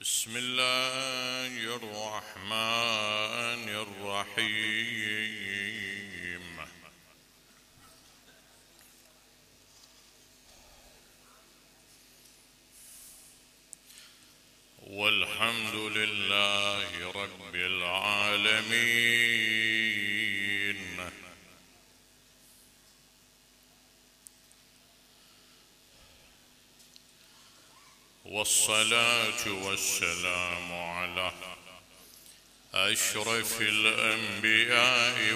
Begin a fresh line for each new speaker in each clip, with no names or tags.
بسم الله الرحمن الرحيم. والحمد لله رب العالمين، والصلاة والسلام على أشرف الأنبياء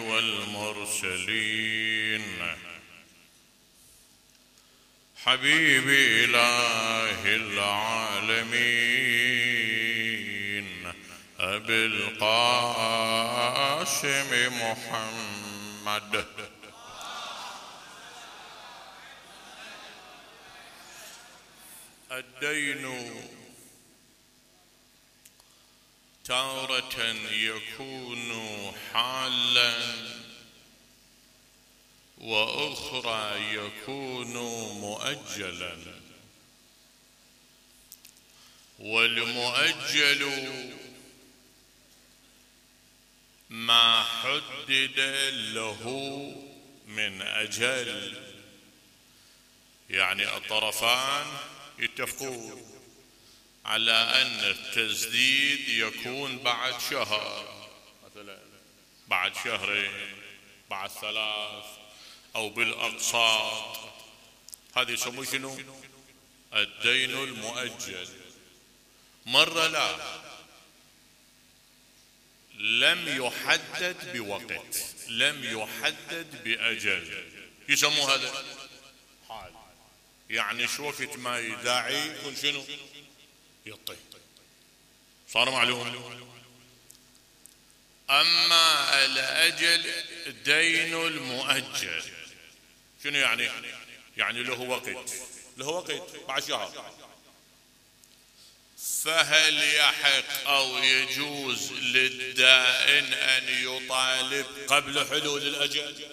والمرسلين، حبيب إله العالمين أبي القاسم محمد. الدين تارة يكون حالا وأخرى يكون مؤجلا، والمؤجل ما حدد له من أجل، يعني الطرفان يتفقون على أن التسديد يكون بعد شهر، مثلا بعد شهرين، بعد ثلاث، أو بالأقساط. هذا يسموه شنو؟ الدين المؤجل. مرة لا، لم يحدد بوقت، لم يحدد بأجل، يسموه هذا حال، يعني شو وقت ما يداعي يكون شنو؟ يطي. صار معلوم؟ أما الأجل الدين المؤجل شنو يعني؟ يعني له وقت، له وقت بعد شهر. فهل يحق أو يجوز للدائن أن يطالب قبل حلول الأجل؟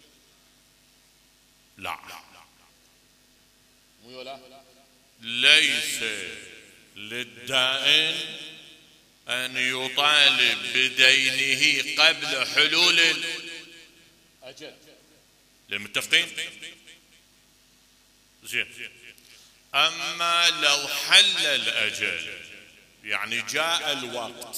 لا، ليس للدائن أن يطالب بدينه قبل حلول الأجل. للمتفقين؟ زين. أما لو حل الأجل، يعني جاء الوقت،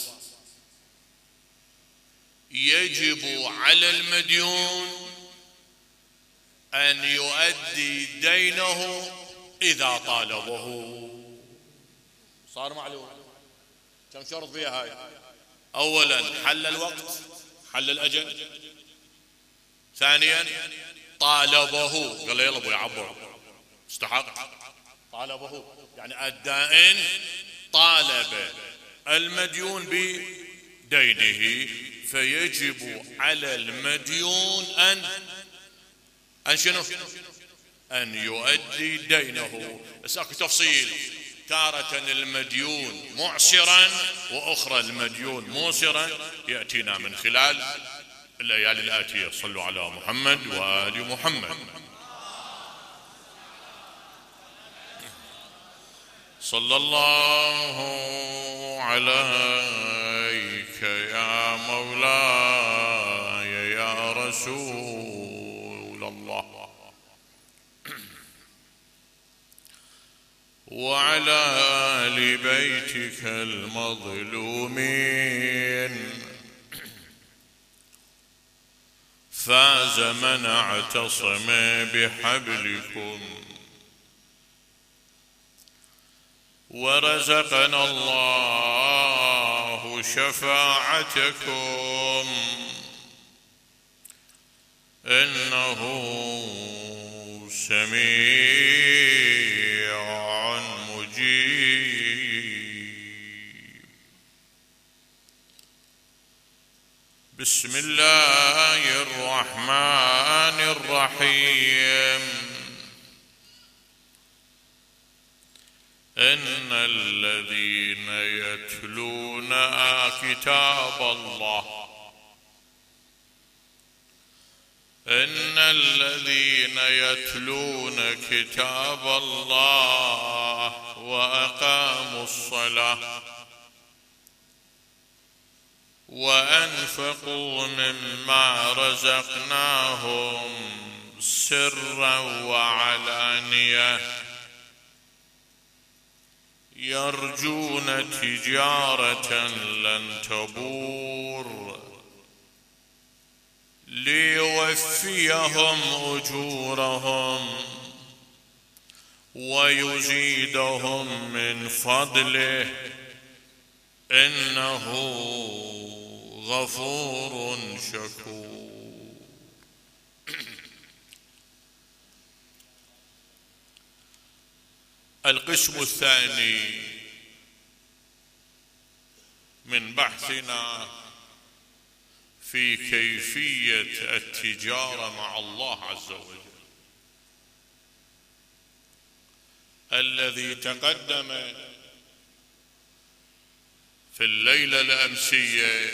يجب على المديون أن يؤدي دينه إذا طالبه. صار معلوم؟ كم شرط فيها هاي؟ أولا حل الوقت، حل الأجل. ثانيا طالبه، قال له يلا ابو يعبر، استحق، طالبه، يعني الدائن طالب المديون بدينه، فيجب على المديون أن شنو؟ أن يؤدي دينه. بس اكو تفصيل، تارة المديون معسرا وأخرى المديون موسرا، يأتينا من خلال الليالي الآتية. صلوا على محمد وآل محمد. صلى الله عليك يا مولاي يا رسول الله، وعلى آل بيتك المظلومين. فاز من اعتصم بحبلكم، ورزقنا الله شفاعتكم، إنه سميع مجيب. بسم الله الرحمن الرحيم. إن الذين يتلون كتاب الله، إن الذين يتلون كتاب الله وأقاموا الصلاة وأنفقوا مما رزقناهم سرا وعلانية يرجون تجارة لن تبور ليوفيهم أجورهم ويزيدهم من فضله إنه غفور شكور. القسم الثاني من بحثنا في كيفية التجارة مع الله عز وجل الذي تقدم في الليلة الأمسية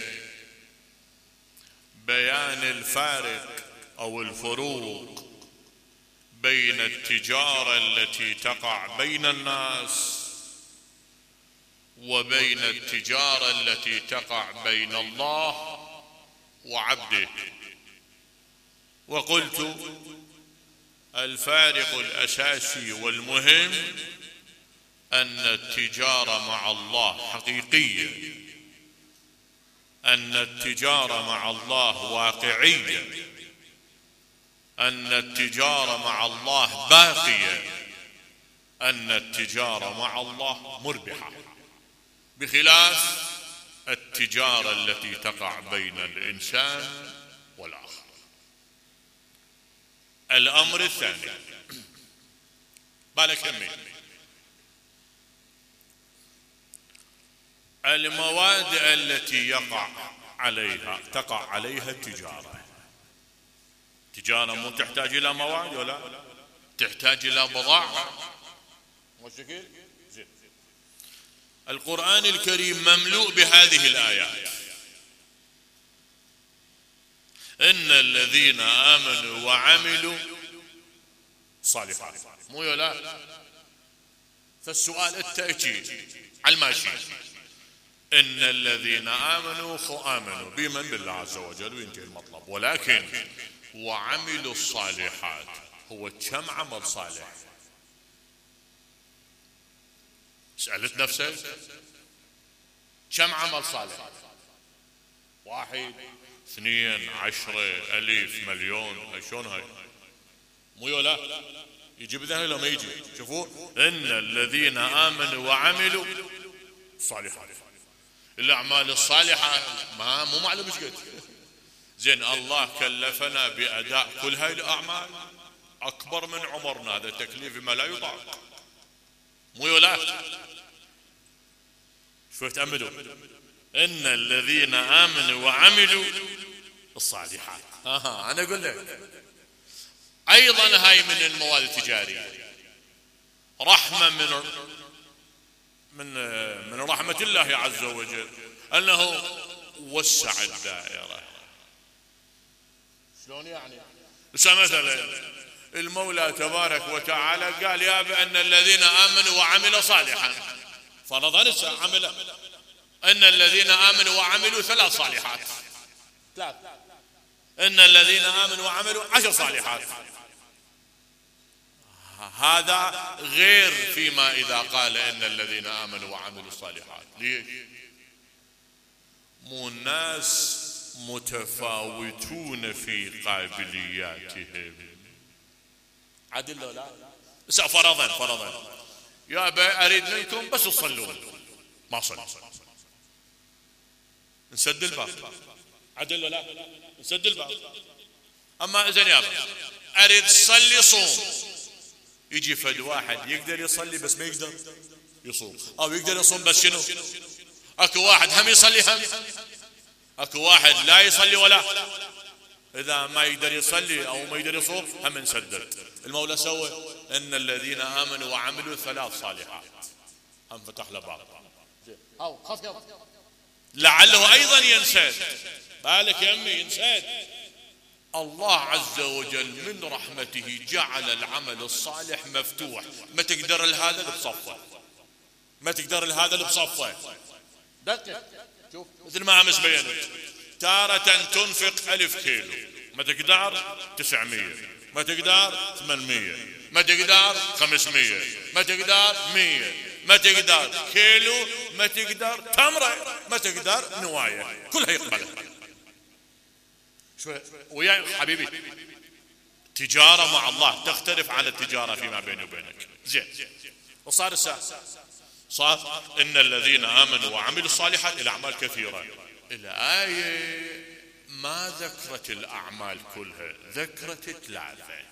بيان الفارق أو الفروق بين التجارة التي تقع بين الناس وبين التجارة التي تقع بين الله وعبده. وقلت الفارق الأساسي والمهم أن التجارة مع الله حقيقية، أن التجارة مع الله واقعية، أن التجارة مع الله باقية، أن التجارة مع الله مربحة، بخلاف التجارة التي تقع بين الإنسان والآخر. الأمر الثاني بالك همي، المواد التي تقع عليها التجارة. تجارة مو تحتاج إلى مواد ولا تحتاج إلى بضاعة. القرآن الكريم مملوء بهذه الآيات: إن الذين آمنوا وعملوا صالحات. مو لا؟ فالسؤال التأكيد على الماشي. إن الذين آمنوا بمن؟ بالله عز وجل، وينتهي المطلب. ولكن وعملوا الصالحات، هو كم عمل صالح؟ سألت نفسك كم عمل صالح؟ 1 2 10 ألف مليون؟ شلون هاي؟ مو لا؟ يجي بذهن لو ما يجي. شوفوا، إن الذين آمنوا وعملوا الصالحات. الأعمال الصالحة مو معلوم ايش قد. زين، الله كلفنا بأداء كل هاي الأعمال أكبر من عمرنا، هذا تكليف ما لا يطاق. مو لا؟ شوف تأملوا: إن الذين آمنوا وعملوا الصالحات. أنا أقول لك أيضا هاي من المواد التجارية، رحمة من رحمة الله عز وجل أنه وسع الدائرة. شلون يعني؟ مثلا المولى تبارك وتعالى قال: يا بأن الذين آمنوا وعملوا صالحا، فرضا عمل أن الذين آمنوا وعملوا 3 صالحات، إن الذين آمنوا وعملوا 10 صالحات. هذا غير فيما إذا قال إن الذين آمنوا وعملوا الصالحات. ليش؟ مو الناس متفاوتون في قابلياتهم. عدل لو لا؟ فرضا يا أبا أريد منكم بس تصلون، ما صلوا، نسد الباب. عدل لو لا؟ نسد الباب. أما إذن يا أبا أريد تصلي صوم، يجي فد واحد يقدر يصلي بس ما يقدر يصوم، أو يقدر يصوم بس شنو؟ أكو واحد هم يصلي هم، أكو واحد لا يصلي ولا. إذا ما يقدر يصلي أو ما يقدر يصوم هم نسدد. المولى سوى إن الذين آمنوا وعملوا 3 صالحات، هم فتح له باب. لعله أيضا ينسد. بالك يا أمي ينسد. الله عز وجل من رحمته جعل العمل الصالح مفتوح، ما تقدر لهذا بصفه، ما تقدر لهذا بصفه. دقق، مثل ما امس بينت، تارة تنفق 1000 كيلو، ما تقدر 900، ما تقدر 800، ما تقدر 500، ما تقدر 100، ما تقدر كيلو، ما تقدر تمرة، ما تقدر نواية، كلها يقبلها. ويا حبيبي تجارة مع الله تختلف عن التجارة فيما بيني وبينك. زين، وصار الساعة صار إن الذين آمنوا وعملوا الصالحات الأعمال كثيرة. الآية ما ذكرت الأعمال كلها، ذكرت 3.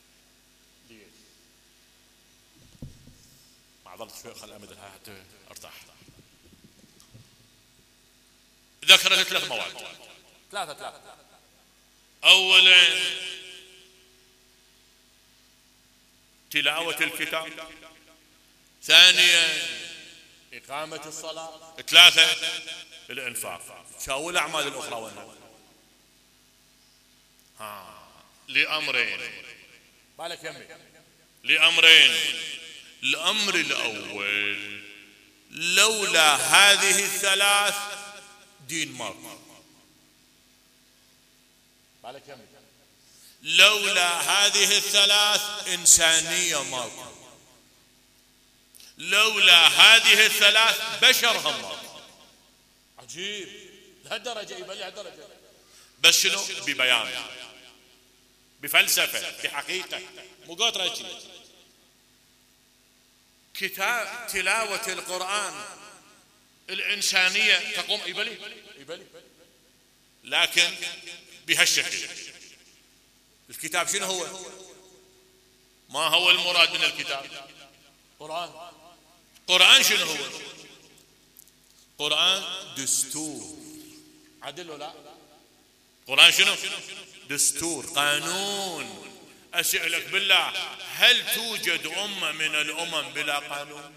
ما ظلت شوي خل أمد حتى أرتاح. ذكرت 3 مواد. 3. أولا تلاوة الكتاب، ثانيا إقامة الصلاة، 3 الإنفاق. شاو الأعمال الأخرى وين؟ لأمرين بالك يمي، لأمرين. الأمر الأول لولا هذه الثلاث دين ماكو. بالك يمي، لولا هذه الثلاث إنسانية ماكو، لولا هذه الثلاث بشر هم ماكو. عجيب لهالدرجة، يبلي هالدرجة. بس شنو؟ ببيان، بفلسفة، بحقيقة، مو قطرة شيء. كتاب تلاوة القرآن الإنسانية تقوم يبلي، لكن بهالشكل. الكتاب شنو هو؟ ما هو المراد من الكتاب؟ قرآن شنو هو؟ قرآن دستور، عدل ولا؟ قرآن شنو؟ دستور، قانون. أسألك بالله، هل توجد أمة من الأمم بلا قانون؟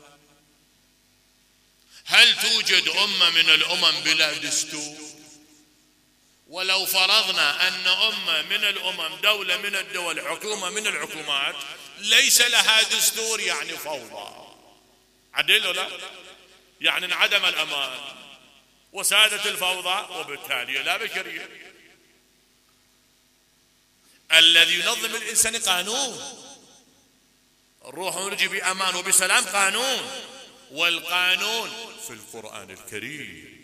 هل توجد أمة من الأمم بلا دستور؟ ولو فرضنا أن أمة من الأمم، دولة من الدول، حكومة من الحكومات ليس لها دستور، يعني فوضى. عدل ولا؟ يعني انعدم الأمان وسادت الفوضى، وبالتالي لا بشرية. الذي ينظم الإنسان قانون، الروح ونجي بأمان وبسلام قانون، والقانون في القرآن الكريم.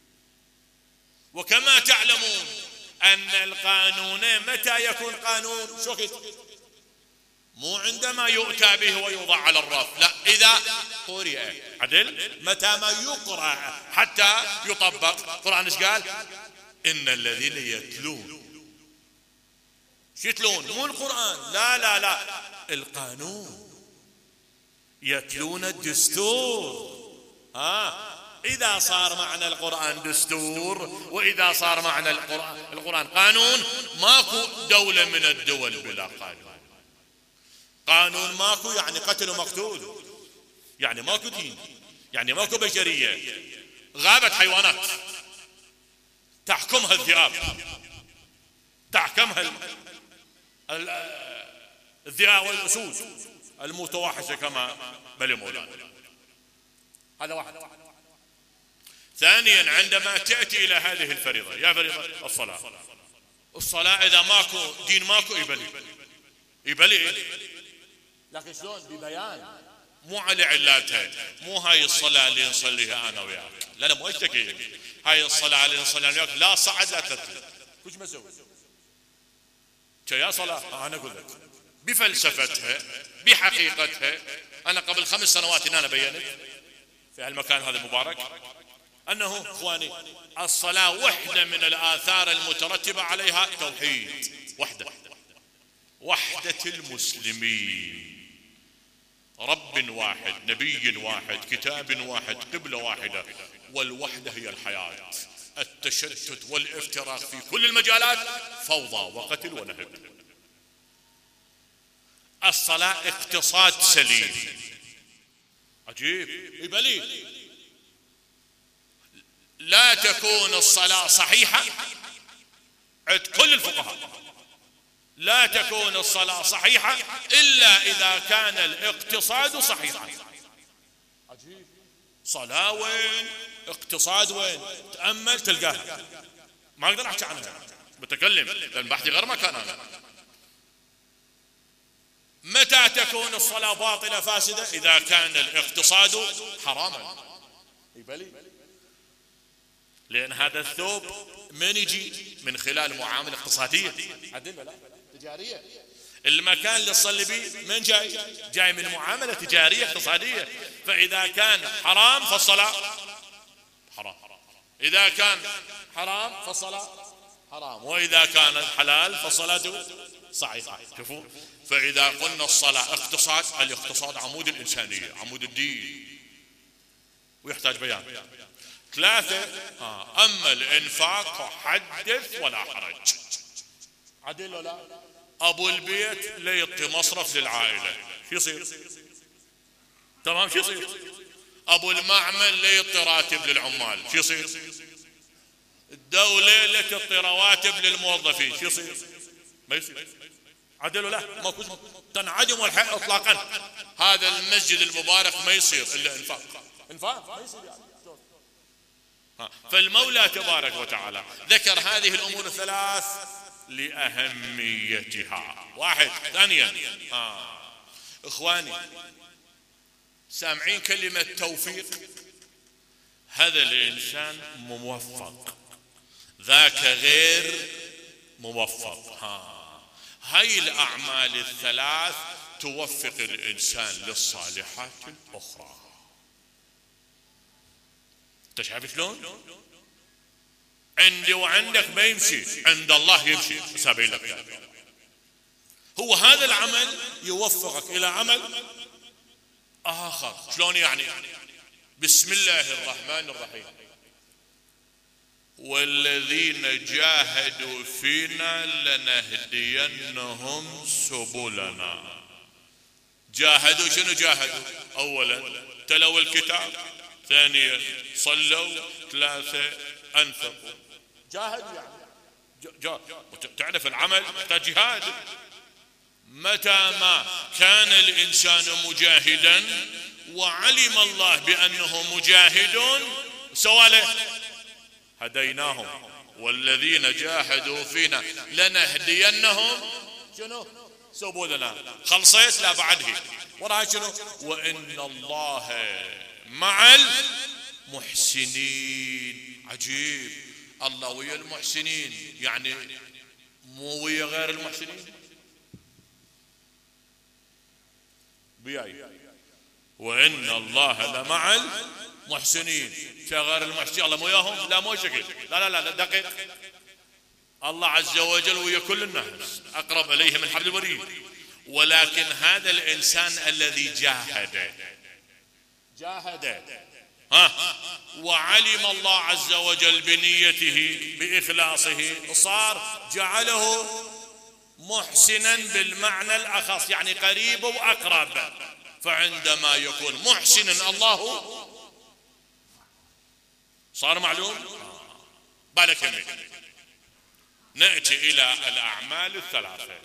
وكما تعلمون أن القانون متى يكون قانون؟ شكت، مو عندما يؤتى به ويوضع على الرف، لا، إذا قرئ. عدل؟ متى ما يقرأ حتى يطبق. القرآن ايش قال؟ إن الذين يتلون، شو يتلون؟ مو القرآن، لا لا لا، القانون، يتلون الدستور. إذا صار معنى القرآن دستور، وإذا صار معنى القرآن قانون، ماكو دولة من الدول بلا قانون. قانون ماكو يعني قتل ومقتول، يعني ماكو دين، يعني ماكو بشرية. غابت حيوانات تحكمها الذئاب، تحكمها الذئاب والأسود المتوحشة كما بل مولانا. هذا واحد. ثانيا، عندما تأتي إلى هذه الفريضة، يا فريضة الصلاة، الصلاة إذا ماكو دين ماكو يبلي. لكن شلون؟ ببيان، مو على علاتها. مو هاي الصلاة اللي نصليها أنا وياك، لا مو اشتكي. هاي الصلاة اللي نصليها أنا وياك لا صعد لا تطلع، وش مسوي؟ يا صلاة أنا أقول لك بفلسفتها، بحقيقتها. أنا قبل 5 سنوات أنا بينت في هالمكان هذا المبارك أنه إخواني الصلاة وحدة من الآثار المترتبة عليها توحيد، وحدة المسلمين، رب واحد، نبي واحد، كتاب واحد، قبلة واحدة. والوحدة هي الحياة. التشتت والافتراق في كل المجالات فوضى وقتل ونهب. الصلاة اقتصاد سليم. عجيب، يبلي لا تكون الصلاة صحيحة عند كل الفقهاء، لا تكون الصلاة صحيحة إلا إذا كان الاقتصاد صحيحا. عجيب، صلاة وين؟ اقتصاد وين؟ تأمل تلقاها. ما أقدر أحكي عنها، بتكلم لأن بحثي غير مكان أنا. متى تكون الصلاة باطلة فاسدة؟ إذا كان الاقتصاد حراما. لأن هذا الثوب من يجي من خلال معاملة اقتصادية تجارية. المكان اللي تصلي به من جاي من معاملة تجارية اقتصادية. فإذا كان حرام فالصلاة حرام، إذا كان حرام فالصلاة حرام، وإذا كان حلال فالصلاة صحيحة. شوفوا، فإذا قلنا الصلاة اقتصاد، الاقتصاد عمود الإنسانية، عمود الدين، ويحتاج بيان. 3 أما الإنفاق حدث ولا حرج. عدل ولا أبو البيت لا يعطي مصرف للعائلة، شو يصير؟ تمام، شو يصير؟ أبو المعمل لا يعطي راتب للعمال، شو يصير؟ الدولة لا تعطي رواتب للموظفين، شو يصير؟ ما يصير. عدل ولا لا؟ تنعدم الحق إطلاقا. هذا المسجد المبارك ما يصير إلا إنفاق ما يصير يعني. فالمولى تبارك وتعالى ذكر هذه الأمور الثلاث لأهميتها. 1. ثانيا، إخواني سامعين كلمة توفيق؟ هذا الإنسان موفق، ذاك غير موفق. هاي الأعمال الثلاث توفق الإنسان للصالحات الأخرى. انت شايف شلون؟ عندي وعندك ما يمشي، عند الله يمشي. سابين لك يعني. هو هذا العمل يوفقك إلى عمل آخر. شلون يعني؟ بسم الله الرحمن الرحيم: والذين جاهدوا فينا لنهدينهم سبلنا. جاهدوا، شنو جاهدوا؟ أولا تلوا الكتاب، ثانيا صلوا، 3 أنفقوا. جاهدوا يعني تعرف العمل يحتاج جهاد. متى ما كان الإنسان مجاهدا وعلم الله بأنه مجاهد سواله هديناهم والذين جاهدوا فينا لنهدينهم شنو؟ سبلنا. خلصيت؟ لا بعده وراها شنو؟ وإن الله مع المحسنين. عجيب، الله ويا المحسنين، يعني مو ويا غير المحسنين. بياي وإن الله لمع المحسنين، غير المحسنين الله مو وياهم؟ لا مو شكل، لا دقيق. الله عز وجل ويا كل الناس، أقرب إليه من حبل الوريد. ولكن هذا الإنسان الذي جاهد وعلم الله عز وجل بنيته بإخلاصه، صار جعله محسنا بالمعنى الأخص، يعني قريب وأقرب. فعندما يكون محسنا الله صار معلوم. بالك يمين. نأتي إلى الأعمال الثلاثة.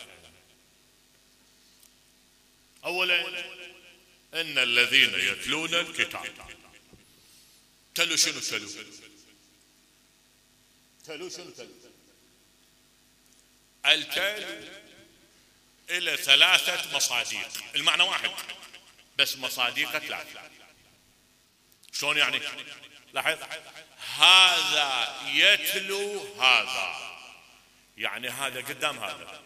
أولا إن الذين يتلون الكتاب. تلو شنو تلو؟ تلو شنو تلو؟ التل إلى 3 مصاديق، المعنى واحد بس مصاديق 3. شلون يعني؟ لاحظ، هذا يتلو هذا، يعني هذا قدام هذا،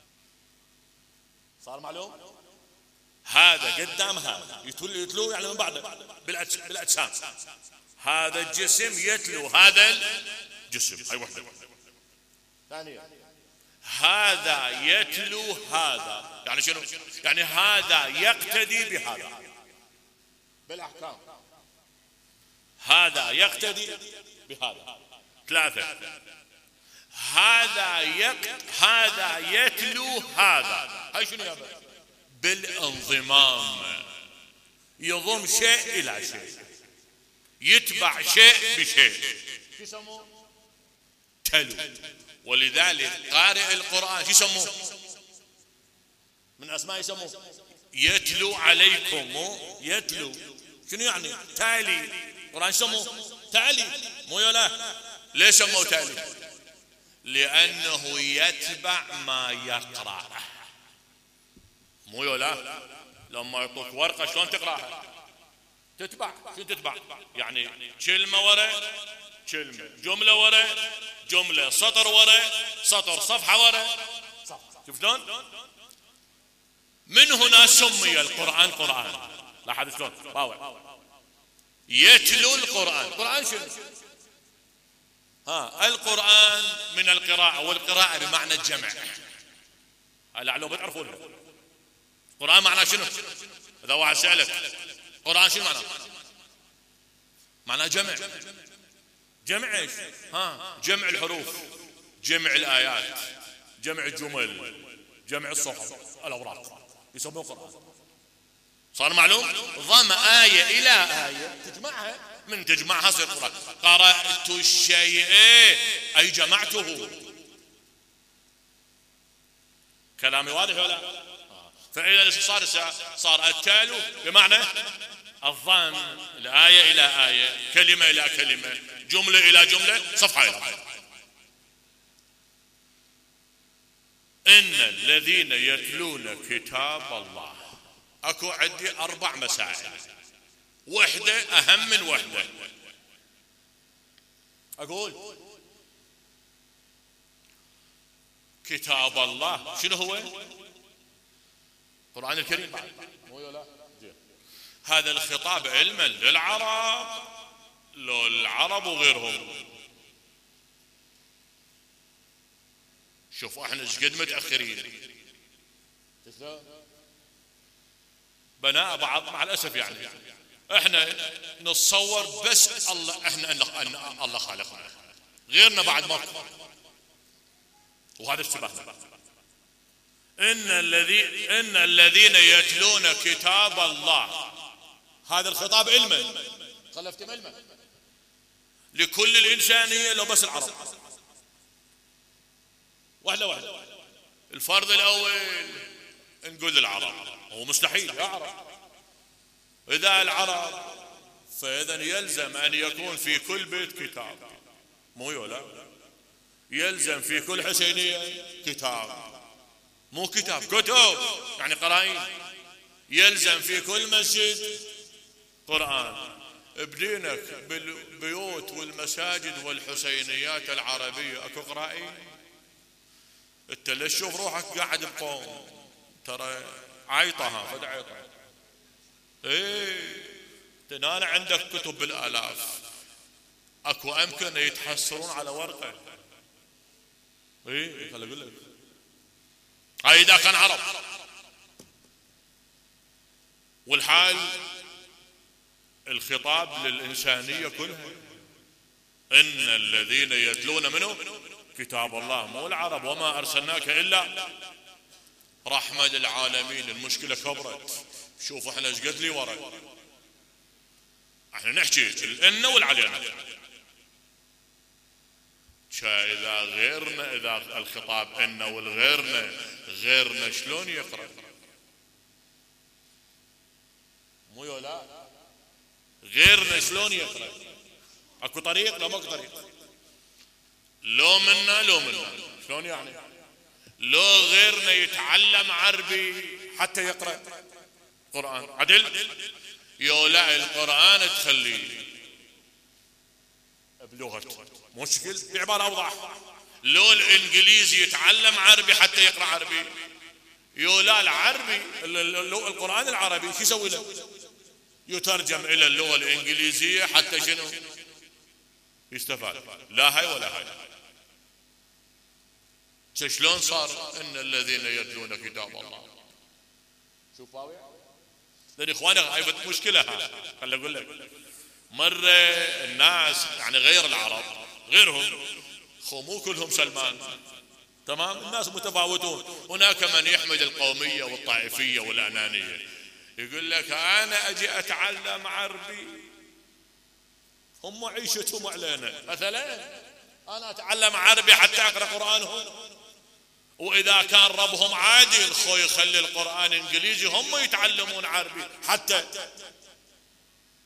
صار معلوم؟ هذا قدام هذا، يتلو يعني من بعده بالأجسام. هذا الجسم يتلو هذا الجسم. هاي وحدة. ثانية، هذا يتلو هذا، يعني شنو؟ يعني هذا يقتدي بهذا بالأحكام، هذا يقتدي بهذا. 3، هذا يتلو هذا. هاي شنو يا بس؟ بالانضمام، يضم شيء إلى شيء، يتبع شيء بشيء، شو يسموه؟ تلو. ولذلك قارئ القرآن شو يسموه؟ من أسماء يسموه يتلو عليكم، يتلو شنو يعني تالي؟ القرآن سموه تالي مو يلا. ليش سموه تالي؟ لأنه يتبع ما يقرأ. مو يلا لما يعطوك ورقة شلون تقرأها؟ تتبع. شو تتبع؟ يعني كلمة ورا كلمة، جملة ورا جملة، سطر ورا سطر، صفحة ورا صفحة. شوف شلون؟ من هنا سمي القرآن قرآن. لاحظ شلون؟ باوع يتلو القرآن. القرآن شنو؟ القرآن من القراءة، والقراءة بمعنى الجمع. لعلو بتعرفونها. القرآن معناه شنو؟ إذا واحد سألك القرآن شنو معناه؟ معناه جمع. جمع ايش؟ جمع الحروف، جمع الآيات، جمع الجمل، جمع الصحف، الأوراق، يسموه قرآن. صار معلوم؟ ضم آية إلى آية تجمعها، من تجمعها صير قرآن. قرأت الشيء أي جمعته. كلامي واضح ولا؟ فإذا صار التالو بمعنى الضم، الآية إلى آية، كلمة إلى كلمة، جملة إلى جملة، صفحة إلى صفحة. إن الذين يتلون كتاب الله. أكو عندي 4 مسائل، وحدة أهم من وحدة. أقول كتاب الله شنو هو؟ القرآن الكريم بعد. هذا الخطاب علما للعرب، لو العرب وغيرهم. شوفوا احنا ايش قد متاخرين، بناء بعض مع الاسف. يعني احنا نتصور بس الله، احنا الله خالقنا، غيرنا بعد ما. وهذا اشتباهنا. ان الذين يتلون كتاب الله، هذا الخطاب علما. خلفت علما لكل الانسانيه لو بس العرب. واحدة. الفرض الأول نقول العرب، هو مستحيل يا عرب. إذا العرب فإذا يلزم أن يكون في كل بيت كتاب، مو يولا. يلزم في كل حسينية كتاب، مو كتاب، كتب يعني قرائن. يلزم في كل مسجد قرآن. بدينك بالبيوت والمساجد والحسينيات العربية اكو قرائن. انت ليش تشوف روحك قاعد بقوم؟ ترى عيطها فد عيطها. تنال عندك كتب بالالاف، اكو امكنه يتحسرون على ورقه. خلي اقول لك، هاي اذا كان عرب. والحال الخطاب للإنسانية كلها. إن الذين يتلون منه كتاب الله، مو العرب. وما أرسلناك إلا رحمة للعالمين. المشكلة كبرت. شوفوا احنا ايش قد لي ورا. احنا نحكي الإن والعلينا. إذا غيرنا، إذا الخطاب إن والغيرنا، غيرنا شلون يقرأ؟ مو يولا. غيرنا شلون يقرأ؟ اكو طريق؟ لا ماكو طريق. لو منا شلون يعني؟ لو غيرنا يتعلم عربي حتى يقرأ قرآن عدل؟ يولا القرآن تخليه بلغته، مشكل بعبارة اوضح. لو الانجليزي يتعلم عربي حتى يقرأ عربي، يولا العربي القرآن العربي شو يسوي له؟ يترجم الى اللغة الانجليزية حتى شنو يستفاد. لا هاي ولا هاي. شلون صار ان الذين يتلون كتاب الله؟ شوف لان اخواني هاي مشكلة. خلي اقول لك، مرة الناس يعني غير العرب غيرهم، مو كلهم سلمان، تمام؟ الناس متفاوتون. هناك من يحمد القومية والطائفية والأنانية، يقول لك أنا أجي أتعلم عربي، هم عيشتهم علينا. مثلا أنا أتعلم عربي حتى أقرأ قرآنهم، وإذا كان ربهم عادل خو يخلي القرآن إنجليزي هم يتعلمون عربي حتى.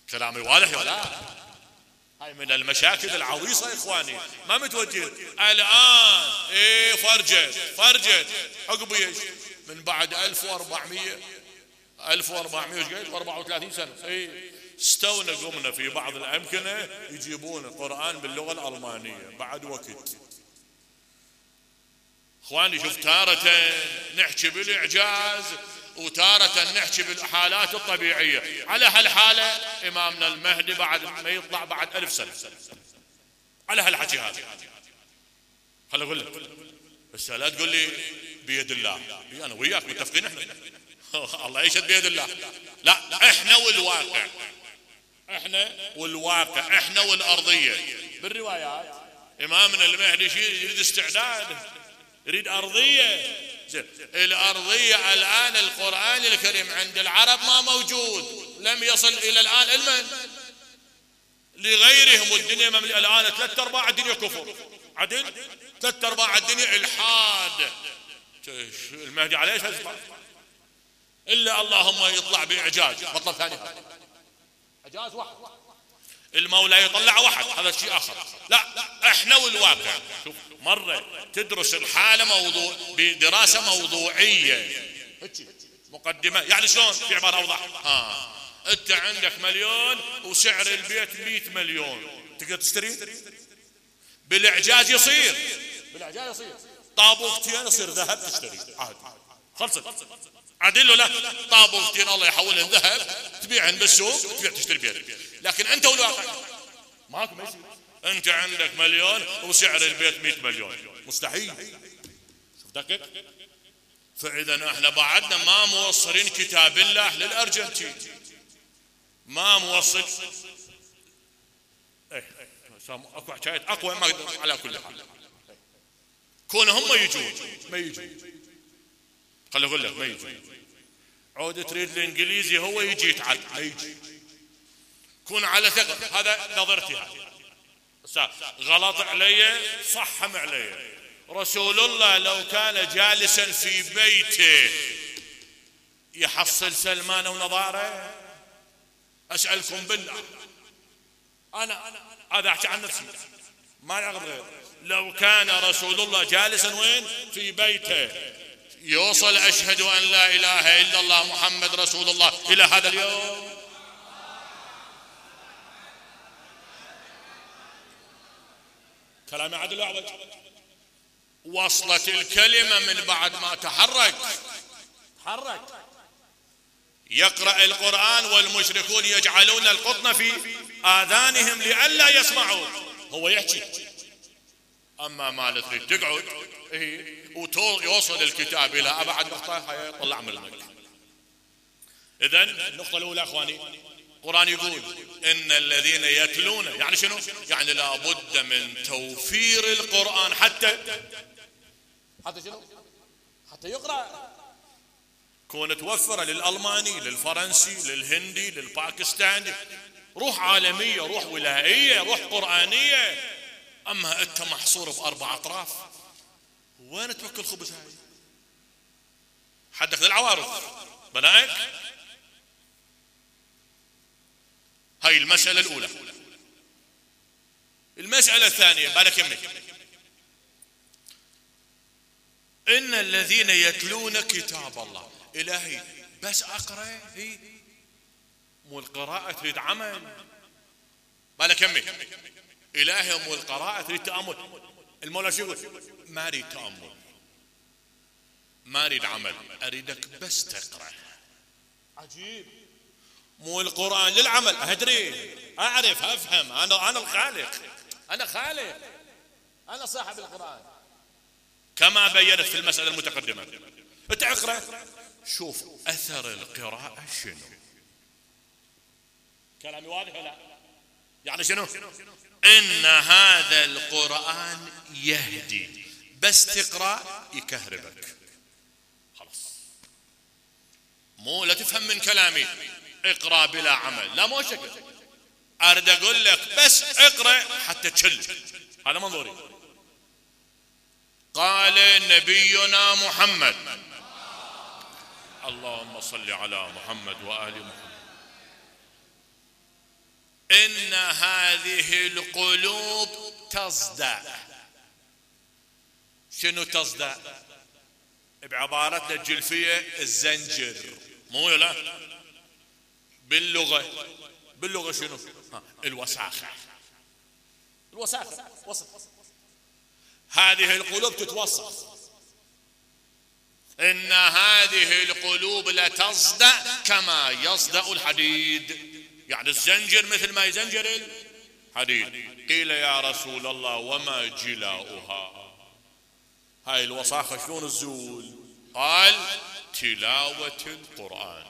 كلامي واضح ولا؟ هاي من المشاكل العويصة يا إخواني، ما متوجه الآن. فرجت عقب ايش؟ من بعد 1400 ايش قال؟ 34 سنة استونا قمنا في بعض الأمكنة يجيبون القرآن باللغة الألمانية بعد وقت. إخواني شوف، تارة نحكي بالإعجاز وتارة نحكي بالحالات الطبيعية. على هالحالة إمامنا المهدي بعد ما يطلع بعد 1000 سنة على هالحكي هذا. خل أقول لك بس لا تقول لي بيد الله، أنا وياك متفقين احنا الله يشهد بيد الله. لا، احنا والواقع، احنا والأرضية. بالروايات إمامنا المهدي يريد استعداد، يريد أرضية. الأرضية الآن القرآن الكريم عند العرب ما موجود، لم يصل إلى الآن علما لغيرهم. والدنيا الآن 3/4 الدنيا كفر، عدل 3/4 الدنيا إلحاد. المهدي عليه ايش يطلع؟ إلا اللهم يطلع بإعجاز. مطلب ثاني إعجاز واحد، المولى يطلع واحد، هذا شيء آخر. لا، احنا والواقع. شوف، مرة تدرس الحالة بدراسة موضوعية، مقدمة. يعني شلون؟ في عبارة أوضح. انت عندك 1,000,000 وسعر البيت 100 مليون، تقدر تشتري؟ بالإعجاز يصير طابوقتين يصير ذهب تشتري عادي، خلصت. عدل له لا، طابوقتين الله يحولهن ذهب تبيعهن بالسوق تبيع تشتري بيت. لكن انت والواقع ماكو، ما يصير. انت عندك 1,000,000 وسعر البيت 100 مليون، مستحيل. شوف دقق. فاذا احنا بعدنا ما موصلين كتاب الله للارجنتين، ما موصل. اكو حكاية اقوى ما اقدر. على كل حال كون هم يجون ما يجون، خلي اقول لك ما يجون. عود تريد الانجليزي هو يجي يتعد، ما يجي. كون على ثقة، هذا نظرتي هذه. غلط علي صحم علي. رسول الله لو كان جالسا في بيته يحصل سلمان ونظاره؟ أسألكم بالله، أنا هذا أحكي عن نفسي ما يعرف غير. لو كان رسول الله جالسا وين؟ في بيته، يوصل أشهد أن لا إله إلا الله محمد رسول الله إلى هذا اليوم؟ كلامي عدل أعوج. وصلت الكلمة من بعد ما تحرك يقرأ القرآن والمشركون يجعلون القطن في آذانهم لئلا يسمعوا. هو يحكي، أما ما تريد تقعد ويوصل الكتاب إلى أبعد نقطة يطلع من الملك. إذن النقطة الأولى أخواني، القرآن يقول إن الذين يتلون، يعني شنو؟ يعني لابد من توفير القرآن حتى شنو؟ حتى يقرأ. كون توفر للألماني، للفرنسي، للهندي، للباكستاني، روح عالمية، روح ولائية، روح قرآنية. أما أنت محصور بأربع أطراف، وين توكل خبز؟ هاي حدك للعوارض بنائك. هاي المسألة الأولى. المسألة الثانية بالك يمي، إن الذين يتلون كتاب الله. إلهي بس أقرأ؟ هي مو القراءة تريد عمل. بالك يمي، إلهي مو القراءة تريد تأمل. المولى شو يقول؟ ما أريد تأمل، ما أريد عمل، أريدك بس تقرأ. عجيب. مو القرآن للعمل، أدري، أعرف، أفهم، أنا الخالق، أنا خالق، أنا صاحب القرآن كما بيّنت في المسألة المتقدمة. تقرأ شوف أثر القراءة شنو. كلامي واضح ولا؟ يعني شنو؟ إن هذا القرآن يهدي، بس تقرأ يكهربك. خلاص، مو لا تفهم من كلامي اقرأ بلا عمل، لا مو شكل. أريد أقول لك بس اقرأ حتى تشل، هذا منظوري. قال نبينا محمد، اللهم صل على محمد وآل محمد، إن هذه القلوب تصدع. شنو تصدع؟ بعبارتنا الجلفية الزنجر، مو لا باللغة شنو؟ الوساخة. وسخ. هذه القلوب تتوسخ. إن هذه القلوب لتصدع كما يصدع الحديد، يعني الزنجر مثل ما يزنجر الحديد. قيل يا رسول الله وما جلاؤها؟ هاي الوساخة شلون الزول؟ قال تلاوة القرآن.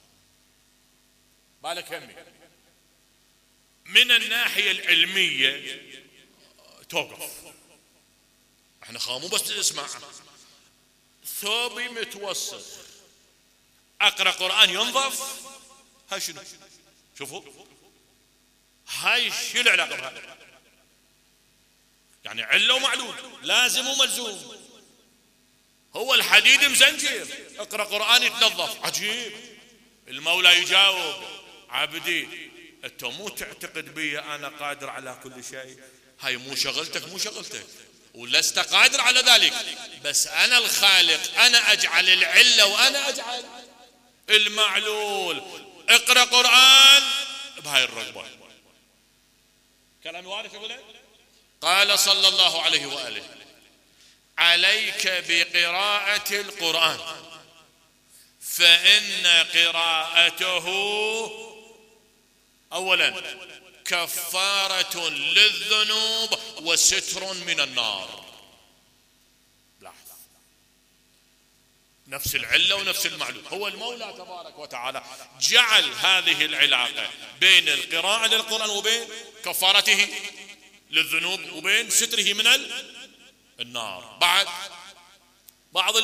بالك همي من الناحية العلمية توقف، احنا مو بس نسمع. ثوبي متوسخ اقرأ قرآن ينظف، هاي شنو؟ شوفوا هاي شو العلاقة بها؟ يعني علة ومعلول، لازم وملزوم. هو الحديد مزنجر، اقرأ قرآن يتنظف. عجيب. المولى يجاوب عبدي انت مو تعتقد بي انا قادر على كل شيء، هاي مو شغلتك ولست قادر على ذلك، بس انا الخالق، انا اجعل العلة وانا اجعل المعلول. اقرأ قرآن بهاي الرغبة. كلام واضح يقول. قال صلى الله عليه وآله عليك بقراءة القرآن فإن قراءته أولا كفارة للذنوب وستر من النار. لاحظ، نفس العلة ونفس المعلوم. هو المولى تبارك وتعالى جعل هذه العلاقة بين القراءة للقرآن وبين كفارته للذنوب وبين ستره من النار. بعد بعض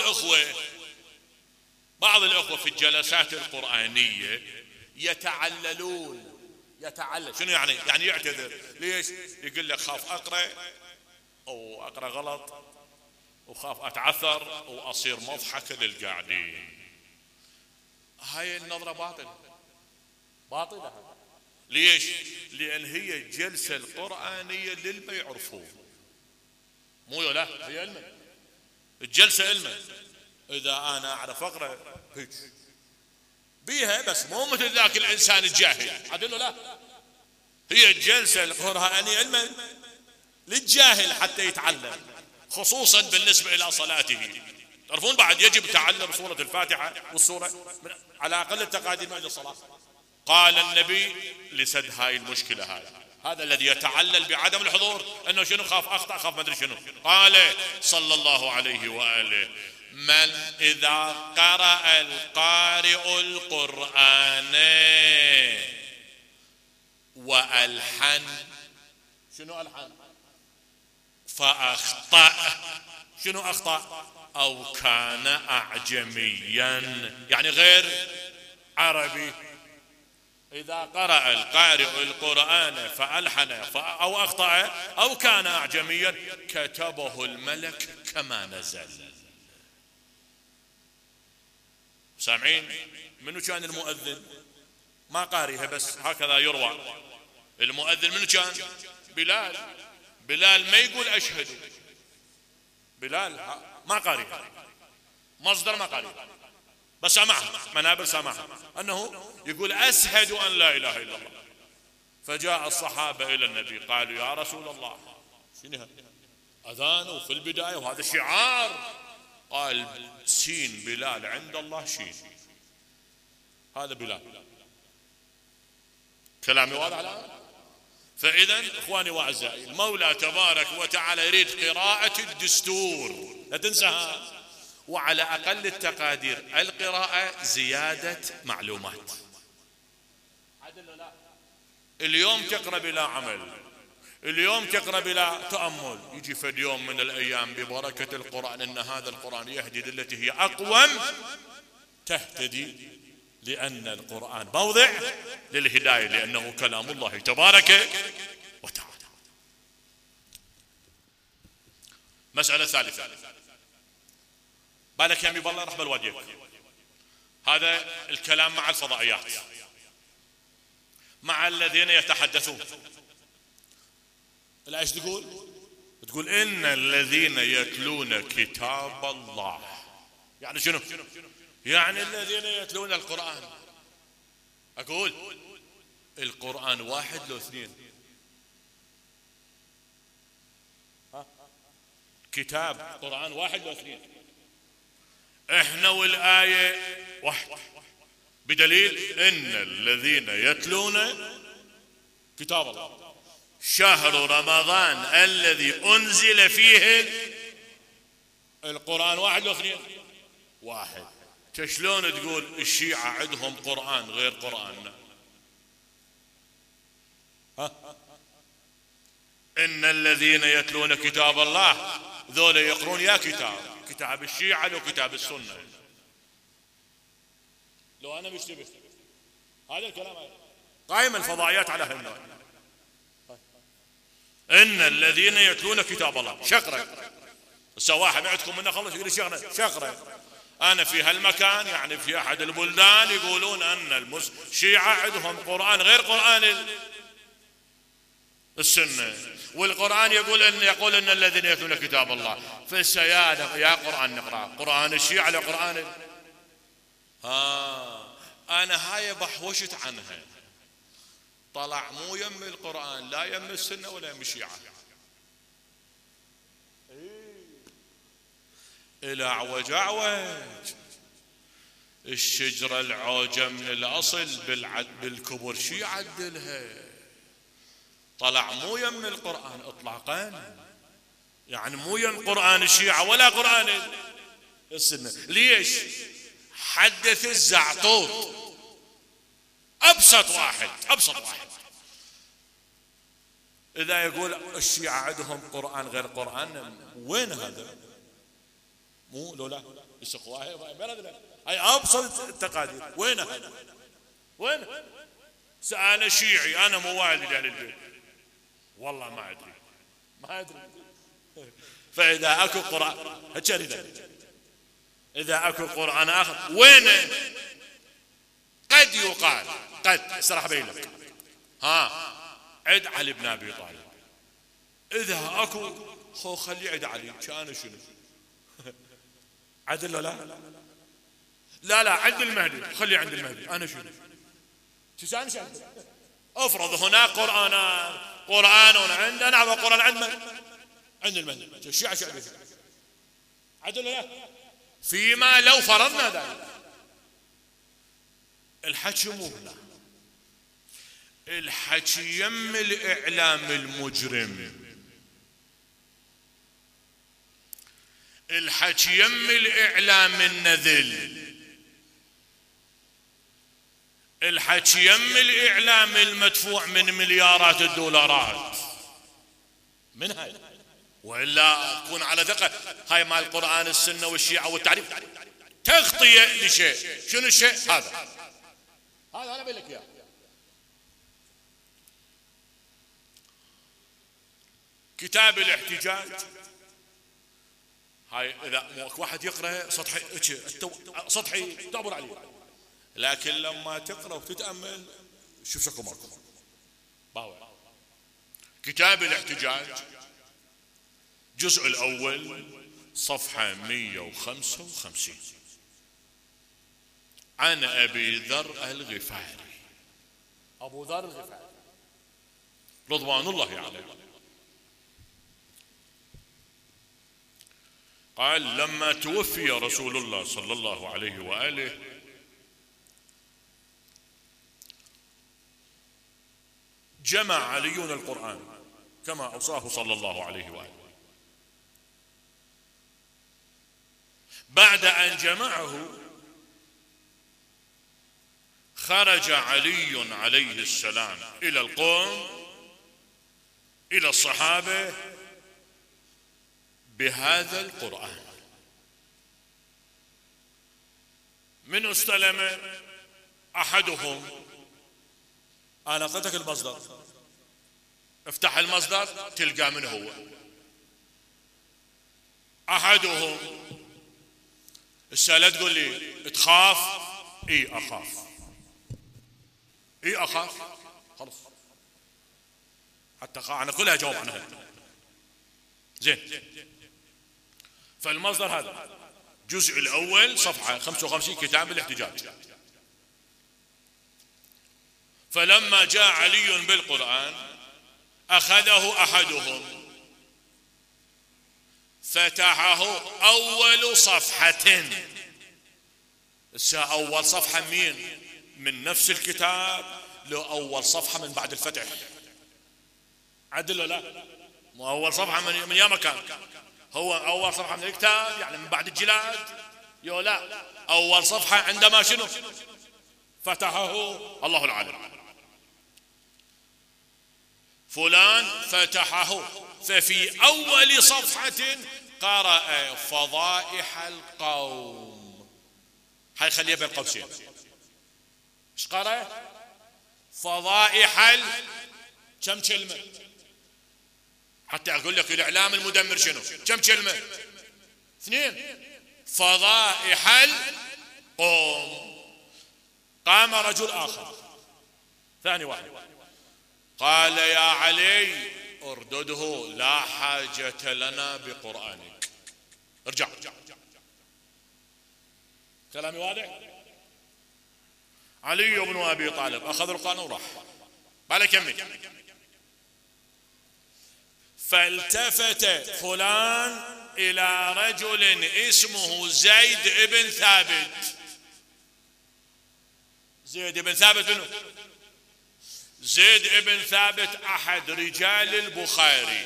الأخوة في الجلسات القرآنية يتعلل. شنو يعني؟ يعني يعتذر. ليش؟ يقول لك خاف أقرأ أو أقرأ غلط، وخاف أتعثر وأصير مضحك للقاعدين. هاي النظرة باطلة. ليش؟ لأن هي الجلسة القرآنية للما يعرفون، مو لا هي علم. الجلسة علم. إذا أنا أعرف أقرأ هيك بيها، بس مو مثل ذاك الإنسان الجاهل. عدله لا، هي الجلسة القرآنية علما للجاهل حتى يتعلم، خصوصا بالنسبة إلى صلاته. تعرفون بعد يجب تعلم سورة الفاتحة والسورة على أقل التقادير من الصلاة. قال النبي لسد هاي المشكلة، هذا الذي يتعلل بعدم الحضور انه شنو؟ خاف اخطأ، خاف ما ادري شنو. قال صلى الله عليه واله من اذا قرأ القارئ القرآن والحن، شنو الحن؟ فاخطأ، شنو اخطأ؟ او كان اعجميا، يعني غير عربي. إذا قرأ القارئ القرآن فألحن أو أخطأ أو كان أعجميا كتبه الملك كما نزل. سامعين؟ منو كان المؤذن؟ ما قارئها بس هكذا يروى. المؤذن منو كان؟ بلال ما يقول أشهد، بلال ما قارئها، مصدر ما قارئها، بس سمعها منابر، سمعها أنه يقول أشهد أن لا إله إلا الله. فجاء الصحابة إلى النبي قالوا يا رسول الله شنو أذان في البداية وهذا شعار؟ قال سين بلال عند الله شين، هذا بلال. كلامي واضح الآن؟ فإذا إخواني وأعزائي، المولى تبارك وتعالى يريد قراءة الدستور، لا تنساها. وعلى أقل التقادير القراءة زيادة معلومات. اليوم تقرأ بلا عمل، اليوم تقرأ بلا تأمل، يجي في يوم من الأيام ببركة القرآن إن هذا القرآن يهدي للتي هي أقوم تهتدي، لأن القرآن موضع للهداية، لأنه كلام الله تبارك وتعالى. مسألة ثالثة، بالك يا بالله رحمة الوجه، هذا الكلام مع الفضائيات. مع الذين يتحدثون. الآية ايش تقول؟ تقول إن الذين يتلون كتاب الله. يعني شنو؟ يعني الذين يتلون القرآن. أقول القرآن واحد لو اثنين؟ كتاب قرآن واحد لو اثنين؟ احنا والآية واحد، بدليل إن الذين يتلون كتاب الله شهر رمضان الذي أنزل فيه القرآن واحد لو اثنين؟ واحد. شلون تقول الشيعة عندهم قرآن غير قرآننا؟ إن الذين يتلون كتاب الله ذولا يقرون يا كتاب الشيعة لو كتاب السنة. لو أنا مشتبه هذا الكلام قائم الفضائيات على هالنوع. إن الذين يتلون كتاب الله شقرة. هسه واحد عندكم منه خلص يقول شقرة. أنا في هالمكان يعني في أحد البلدان يقولون أن الشيعة عندهم قرآن غير قرآن السنة، والقرآن يقول إن الذين يتلون كتاب الله. فالسيادة يا قرآن نقرأ قرآن الشيعة لقرآن أنا هاي بحوشت عنها، طلع مو يم القرآن لا يم السنة ولا يم الشيعة. إلى عوج الشجرة العوجة من الأصل بالكبر شي يعدلها؟ طلع مو يم القرآن إطلاقا، يعني مو يم قرآن الشيعة ولا قرآن السنة. ليش؟ حدث الزعطوط أبسط واحد إذا يقول الشيعة عندهم قرآن غير قرآن، وين هذا؟ مو لو لا يسقوها بلدنا هاي أبسط التقادير. وين هذا؟ وين؟ أنا شيعي، أنا مو والد لأهل البيت، والله ما أدري. فإذا أكو قرآن إذا أكو قرآن آخر وين؟ قد يقال قد صراحة بينك عد علي بن أبي طالب. إذا أكو خلي عد علي كان شنو عدل لا عند المهدي، خلي عند المهدي. أنا شنو تسألني أفرض هناك قرآن عندنا وقرآن عند المهدي، الشيعة شعبي عدل لا فيما لو فرضنا ذلك. الحكي مو هنا، الحكي يم الإعلام المجرم، الحكي يم الإعلام النذل، الحكي يم الإعلام المدفوع من مليارات الدولارات من هاي. وإلا تكون على ثقة هاي مال القرآن السنة والشيعة والتعريف تغطية لشيء. شنو الشيء هذا أنا بقول لك إياه. كتاب الاحتجاج هاي إذا واحد يقرأ سطحي تعبر عليه، لكن لما تقرأ وتتأمل شوف شكو ماكو. كتاب الاحتجاج الجزء الأول صفحة 155 عن أبي ذر الغفاري، أبو ذر الغفاري رضوان الله عليه، قال لما توفي رسول الله صلى الله عليه وآله جمع علي القرآن كما أوصاه صلى الله عليه وآله. بعد أن جمعه خرج علي عليه السلام إلى القوم إلى الصحابة بهذا القرآن. من استلم أحدهم، أنا أعطيتك المصدر، افتح المصدر تلقى من هو. أحدهم لا تقول لي تخاف، اي اخاف، خلص، حتى أنا كلها جواب عنها. زين، فالمصدر هذا الجزء الأول صفحة 55 كتاب الاحتجاج. فلما جاء علي بالقرآن أخذه أحدهم فتحه أول صفحة. أول صفحة مين؟ من نفس الكتاب لو أول صفحة من بعد الفتح؟ عدل لا؟ مو أول صفحة من يا مكان، هو أول صفحة من الكتاب يعني من بعد الجلاد؟ يو لا، أول صفحة عندما شنو؟ فتحه الله العالم. فلان فتحه، ففي أول صفحة قرأ فضائح القوم. هاي خليها بين قوسين. ايش قرأ؟ فضائح كم كلمة؟ حتى أقول لك الإعلام المدمر شنو؟ كم كلمة؟ 2. فضائح القوم. قام رجل آخر ثاني واحد قال يا علي اردده، لا حاجة لنا بقرآنك. ارجع. كلامي واضح؟ علي بن أبي طالب أخذ القرآن وراح. قال كمل. فالتفت فلان إلى رجل اسمه زيد بن ثابت. زيد بن ثابت منو؟ زيد بن ثابت أحد رجال البخاري.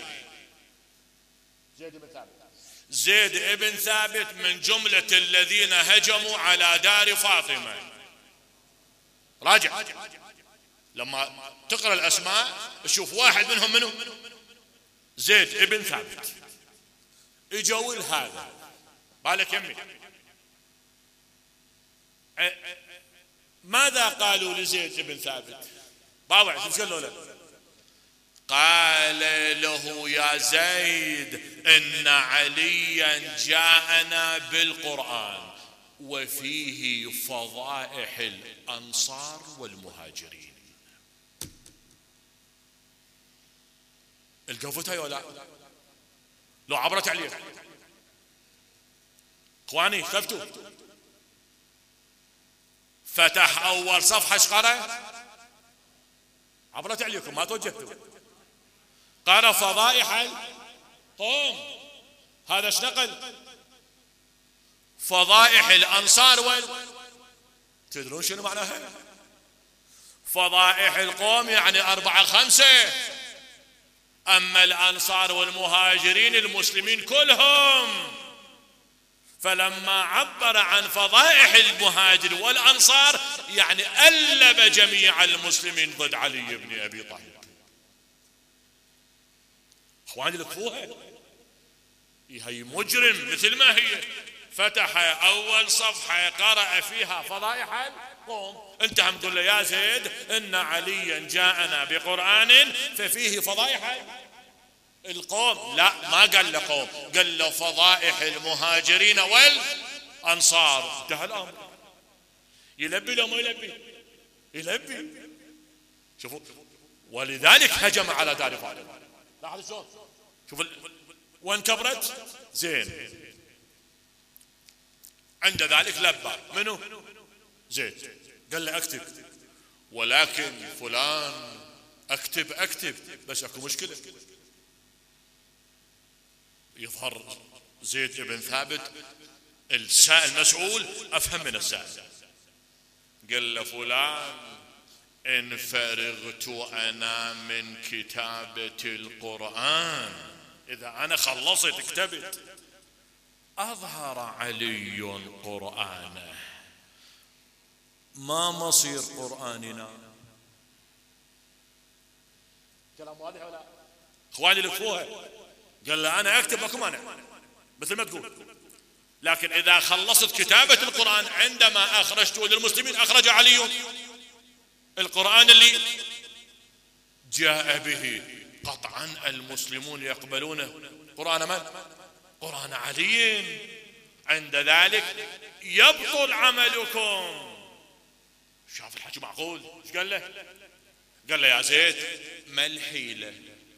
زيد بن ثابت من جملة الذين هجموا على دار فاطمة. راجع لما تقرأ الأسماء تشوف واحد منهم منو؟ زيد بن ثابت. اجوا هذا قال كمل. ماذا قالوا لزيد بن ثابت؟ باوع شو قالوا له؟ قال له يا زيد إن عليا جاءنا بالقرآن وفيه فضائح الأنصار والمهاجرين. القفتها ولا لو عبرت عليه؟ اخواني شفتوا؟ فتح اول صفحة ايش قرأ؟ عبرت عليكم ما توجهتوا. قرأ فضائح القوم. هذا ايش نقل؟ فضائح الأنصار تدرون شنو معناها؟ فضائح القوم يعني 4 5. أما الأنصار والمهاجرين المسلمين كلهم. فلما عبر عن فضائح المهاجر والأنصار يعني ألب جميع المسلمين ضد علي بن أبي طالب. اخواني لكفوها، هي مجرم مثل ما هي. فتح أول صفحة قرأ فيها فضائح القوم. انت هم تقول له يا زيد إن عليا جاءنا بقرآن ففيه فضائح القوم. لا، ما قال له قوم، قال له فضائح المهاجرين والأنصار. انتهى الأمر. يلبي لو ما يلبي؟ يلبي. شوفوا، ولذلك هجم على دار فاطمة. لاحظ شلون؟ شوف وين كبرت. زين، عند ذلك لبى منو؟ زيد. قال له اكتب، ولكن فلان اكتب بس اكو مشكلة. يظهر زيد بن ثابت السائل مسؤول افهم من السائل. قال له فلان ان فرغت انا من كتابة القرآن، اذا انا خلصت كتبت، اظهر علي قرآنه، ما مصير قرآننا؟ كلام واضح ولا؟ اخواني لفوها. قال له انا اكتب اكو مانع مثل ما تقول، لكن اذا خلصت كتابة القرآن عندما اخرجته للمسلمين اخرج علي القرآن اللي جاء به. قطعا المسلمون يقبلونه. قرآن من؟ قرآن علي. عند ذلك يبطل عملكم. شاف الحكي معقول؟ ايش قال له؟ قال له يا زيد ما الحيلة؟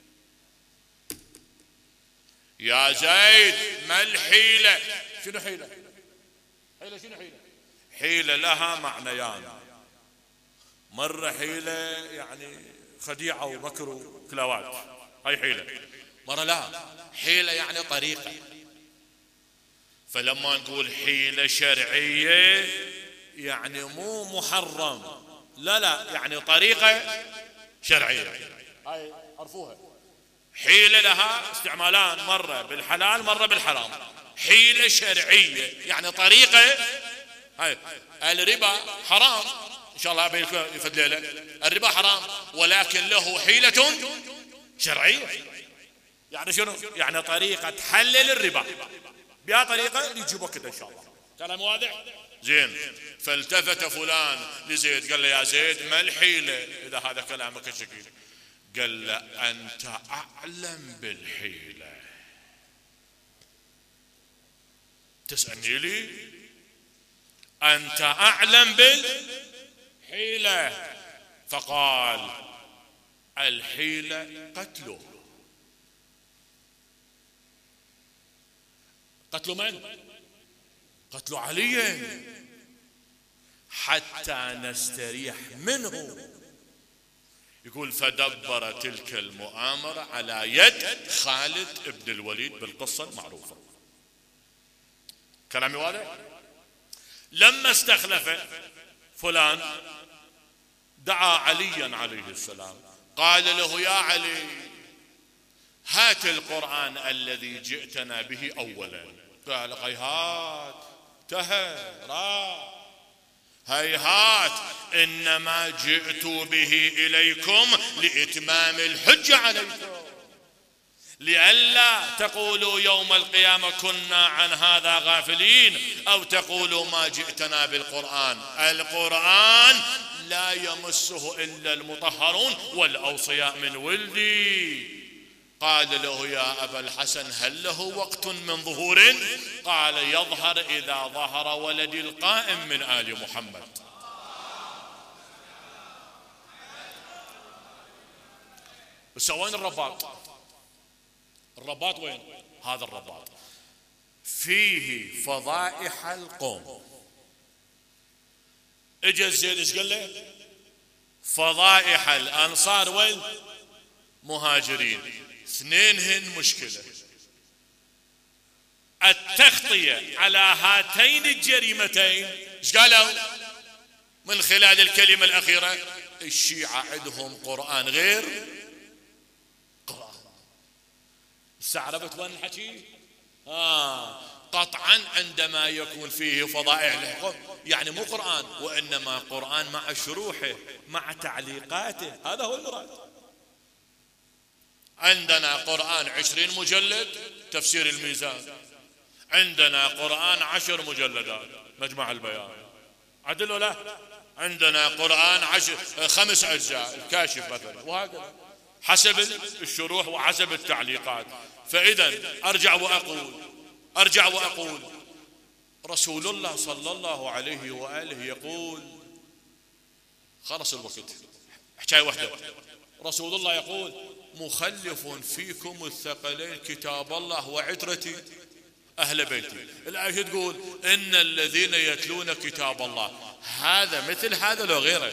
يا زيد ما الحيلة؟ شنو حيلة؟ حيلة شنو حيلة؟ حيلة لها معنيان، مرة حيلة يعني خديعة ومكر وكلاوات، هاي حيلة. مرة لا، حيلة يعني طريقة. فلما نقول حيلة شرعية يعني مو محرم، لا يعني طريقة شرعية. هاي عرفوها. حيلة لها استعمالان، مرة بالحلال مرة بالحرام. حيلة شرعية يعني طريقة. هاي الربا حرام ان شاء الله يفد ليلة، الربا حرام ولكن له حيلة شرعية. يعني شنو؟ يعني طريقة تحلل الربا بها طريقة يجيبوا كده ان شاء الله. كلام واضح؟ زين. فالتفت فلان لزيد قال له يا زيد ما الحيلة اذا هذا كلامك الشكيل؟ قال له انت اعلم بالحيلة. تسألني لي؟ انت اعلم بالحيلة. فقال الحيلة قتله. قتل من؟ قتل علي حتى نستريح منه. يقول فدبر تلك المؤامرة على يد خالد بن الوليد بالقصة المعروفة. كلامي واضح؟ لما استخلف فلان دعا عليا عليه السلام، قال له يا علي هات القرآن الذي جئتنا به أولا. قال هيهات هيهات إنما جئت به إليكم لإتمام الحجة عليكم، لئلا تقولوا يوم القيامة كنا عن هذا غافلين، أو تقولوا ما جئتنا بالقرآن. القرآن لا يمسه إلا المطهرون والأوصياء من ولدي. قال له يا أبا الحسن هل له وقت من ظهور؟ قال يظهر إذا ظهر ولدي القائم من آل محمد. بس وين الرباط؟ الرباط وين؟ هذا الرباط فيه فضائح القوم. اجى زيد ايش قال له؟ فضائح الأنصار والمهاجرين اثنينهن مشكلة. التغطية على هاتين الجريمتين ايش قالوا من خلال الكلمة الأخيرة؟ الشيعة عندهم قرآن غير قرآن. استعربت وين الحكي؟ قطعا عندما يكون فيه فضائح الحكم يعني مو قرآن، وإنما قرآن مع شروحه مع تعليقاته، هذا هو المراد. عندنا قرآن 20 مجلد تفسير الميزان، عندنا قرآن 10 مجلدات مجمع البيان، عدل ولا؟ عندنا قرآن 5 أجزاء الكاشف مثلا، وهكذا حسب الشروح وحسب التعليقات. فإذا أرجع وأقول رسول الله صلى الله عليه وآله يقول خلص الوقت حكاية واحدة. رسول الله يقول مخلف فيكم الثقلين كتاب الله وعترتي أهل بيتي. الآية تقول إن الذين يتلون كتاب الله، هذا مثل هذا لو غيره.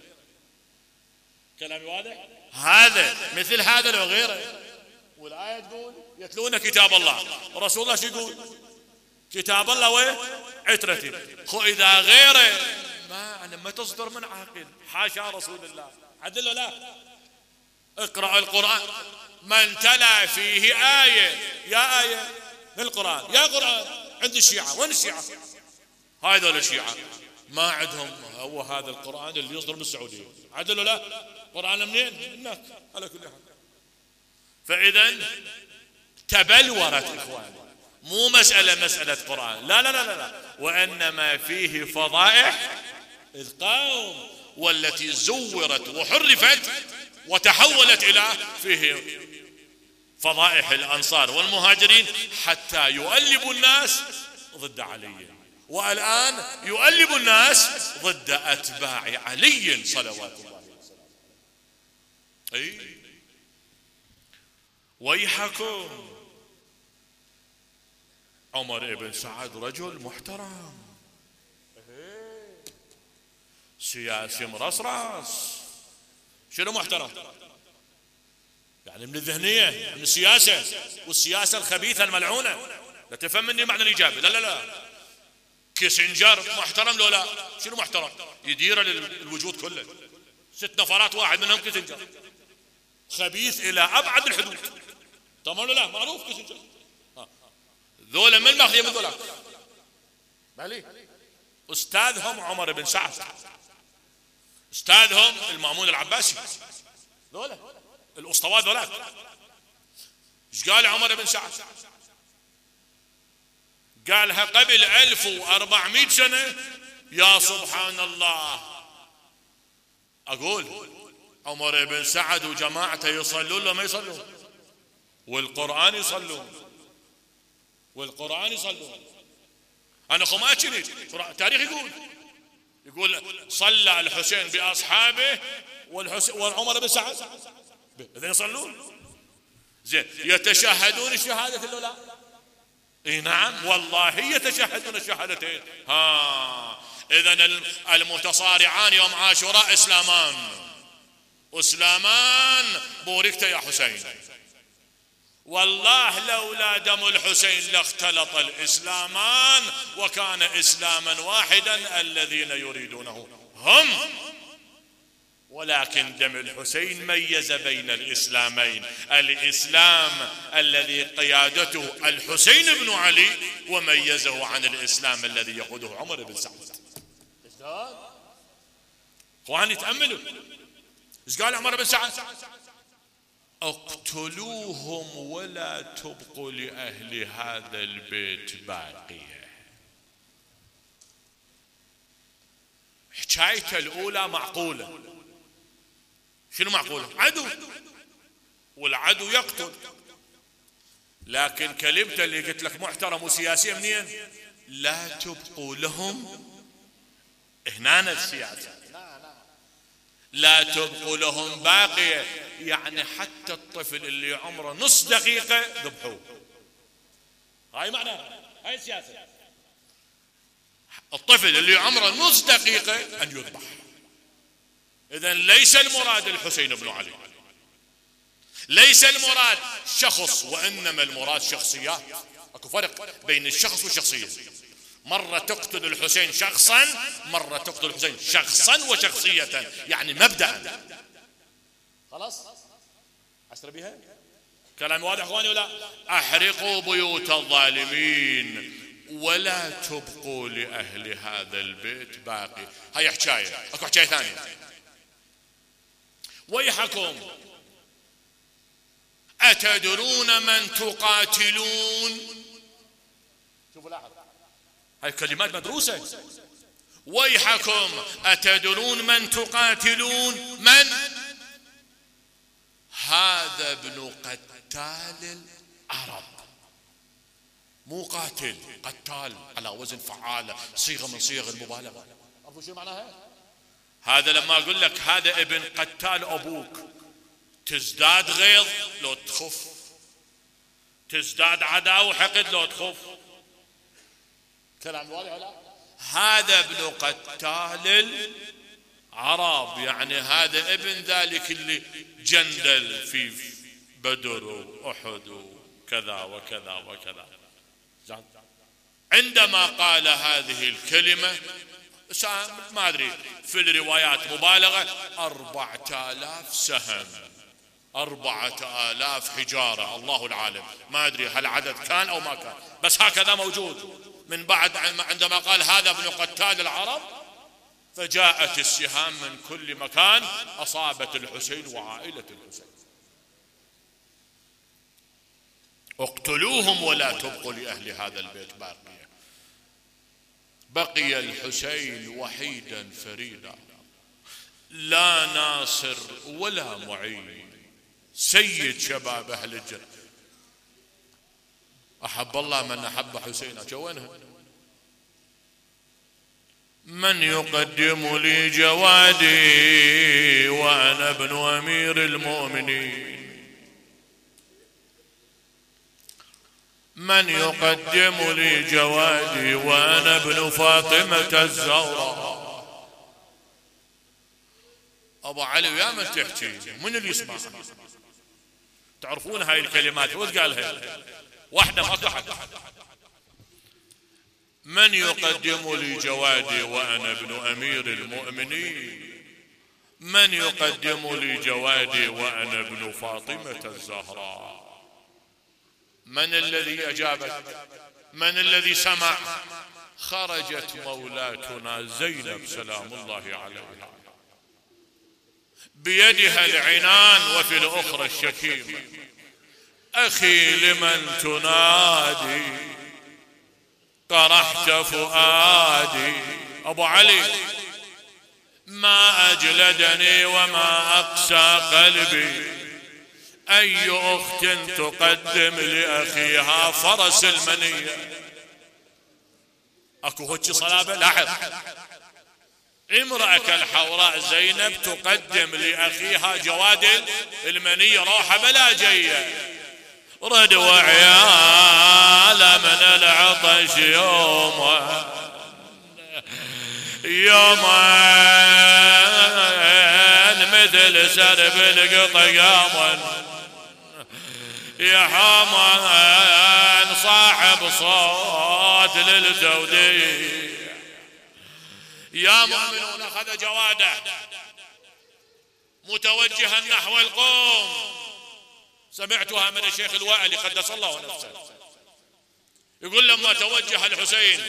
كلامي واضح؟ هذا مثل هذا لو غيره. والآية تقول يتلون كتاب الله، ورسول الله شو يقول؟ كتاب الله وعترتي. إذا غيره ما تصدر من عاقل، حاشا رسول الله. عدل لا؟ اقرأ القرآن من تلا فيه آية، يا آية من القرآن يا قرآن. عند الشيعة، وين الشيعة؟ هذول الشيعة ما عندهم هو هذا القرآن اللي يصدر من السعودية. عدل لا؟ قرآن منين؟ هناك على كل حال. فإذا تبلورت إخواني، مو مسألة قرآن، لا، وإنما فيه فضائح القوم والتي زورت وحرفت وتحولت إلى فيه فضائح الأنصار والمهاجرين حتى يؤلب الناس ضد علي، والآن يؤلب الناس ضد أتباع علي صلوات الله. اي ويحكم. عمر بن سعد رجل محترم، سياسي مرصرص. شنو محترم؟ يعني من الذهنية، من السياسة، والسياسة الخبيثة الملعونة. لا تفهم مني معنى الإجابة. لا لا لا. كيسنجر محترم لو لا؟ شنو محترم؟ يدير الوجود كله. 6 نفرات واحد منهم كيسنجر، خبيث إلى أبعد الحدود. تمام لا؟ معروف كيسنجر. ذولا من ماخذين من ذولا؟ بالي أستاذهم عمر بن سعد، أستاذهم المأمون العباسي، ذولا الأسطوات ذولاك. ايش قال عمر بن سعد؟ قالها قبل 1400 سنة. يا سبحان الله. أقول عمر بن سعد وجماعته يصلون ولا ما يصلون؟ والقرآن يصلون، والقرآن يصلون. أنا ما أشري التاريخ يقول صلى الحسين بأصحابه وعمر بن سعد إذا يصلون. زين يتشهدون الشهادة الأولى؟ اي نعم والله يتشهدون الشهادتين. إذا المتصارعان يوم عاشوراء إسلامان، وإسلامان بوركت يا حسين. والله لولا دم الحسين لاختلط الإسلامان وكان إسلاما واحدا الذين يريدونه هم، ولكن دم الحسين ميز بين الإسلامين، الإسلام الذي قيادته الحسين بن علي وميزه عن الإسلام الذي يقوده عمر بن سعد. اخواني تأملوا ايش قال عمر بن سعد؟ اقتلوهم ولا تبقوا لأهل هذا البيت باقية. حكايته الأولى معقولة. شنو معقولة؟ عدو، والعدو يقتل. لكن كلمته اللي قلت لك محترم وسياسية منين؟ لا تبقوا لهم، هنا السياسة، لا تبقوا لهم باقية، يعني حتى الطفل اللي عمره نص دقيقة ذبحوه. هاي معناها، هاي السياسة. الطفل اللي عمره نص دقيقة أن يذبح. إذن ليس المراد الحسين بن علي، ليس المراد شخص، وإنما المراد شخصيات. أكو فرق بين الشخص والشخصية. مرة تقتل الحسين شخصا، مرة تقتل الحسين شخصا وشخصية، يعني مبدأ. خلاص أسر بها كلام واضح اخواني ولا؟ احرقوا بيوت الظالمين ولا تبقوا لأهل هذا البيت باقي. هاي حكاية. اكو حكاية ثانية. ويحكم أتدرون من تقاتلون؟ شوفوا لاحظ هاي كلمات مدروسة. ويحكم أتدرون من تقاتلون؟ من؟ هذا ابن قتال العرب. مو قاتل، قتال على وزن فعالة، صيغة من صيغ المبالغة. عرفوا شو معناها؟ هذا لما أقول لك هذا ابن قتال أبوك تزداد غيظ لو تخف، تزداد عداوة وحقد لو تخف. كلام واضح ولا؟ هذا ابن قتال العرب، يعني هذا ابن ذلك اللي جندل في بدر وأحد وكذا وكذا وكذا. عندما قال هذه الكلمة ما أدري في الروايات مبالغة 4000 سهم، 4000 حجارة، الله العالم، ما أدري هل عدد كان أو ما كان، بس هكذا موجود. من بعد عندما قال هذا ابن قتال العرب فجاءت السهام من كل مكان أصابت الحسين وعائلة الحسين. اقتلوهم ولا تبقوا لأهل هذا البيت باقية. بقي الحسين وحيدا فريدا، لا ناصر ولا معين، سيد شباب أهل الجنة. أحب الله من أحب حسينا. وينها؟ من يقدم لي جوادي وأنا ابن أمير المؤمنين؟ من يقدم لي جوادي وأنا ابن فاطمة الزهراء؟ أبو علي ويا من تحكي، من اللي يسمع؟ تعرفون هاي الكلمات وش قالها؟ واحدة ما أحد. من يقدم لي جوادي وأنا ابن أمير المؤمنين؟ من يقدم لي جوادي وأنا ابن فاطمة الزهراء؟ من الذي أجابت؟ من الذي سمع؟ خرجت مولاتنا زينب سلام الله عليها بيدها العنان وفي الأخرى الشكيمة. أخي لمن تنادي؟ طرحت فؤادي. أبو علي ما أجلدني وما أقسى قلبي، أي أخت تقدم لأخيها فرس المنية. أكو هيك صلابة؟ لاحظ، امرأة كالحوراء زينب تقدم لأخيها جواد المنية، روحة بلا جية. رد وعيال من العطش يوما مثل سرب القطيام، يا حمان صاحب صوت للتوديع. يا مؤمنون أخذ جواده متوجها نحو القوم. سمعتها من الشيخ الوائلي قدس الله نفسه يقول لما توجه الحسين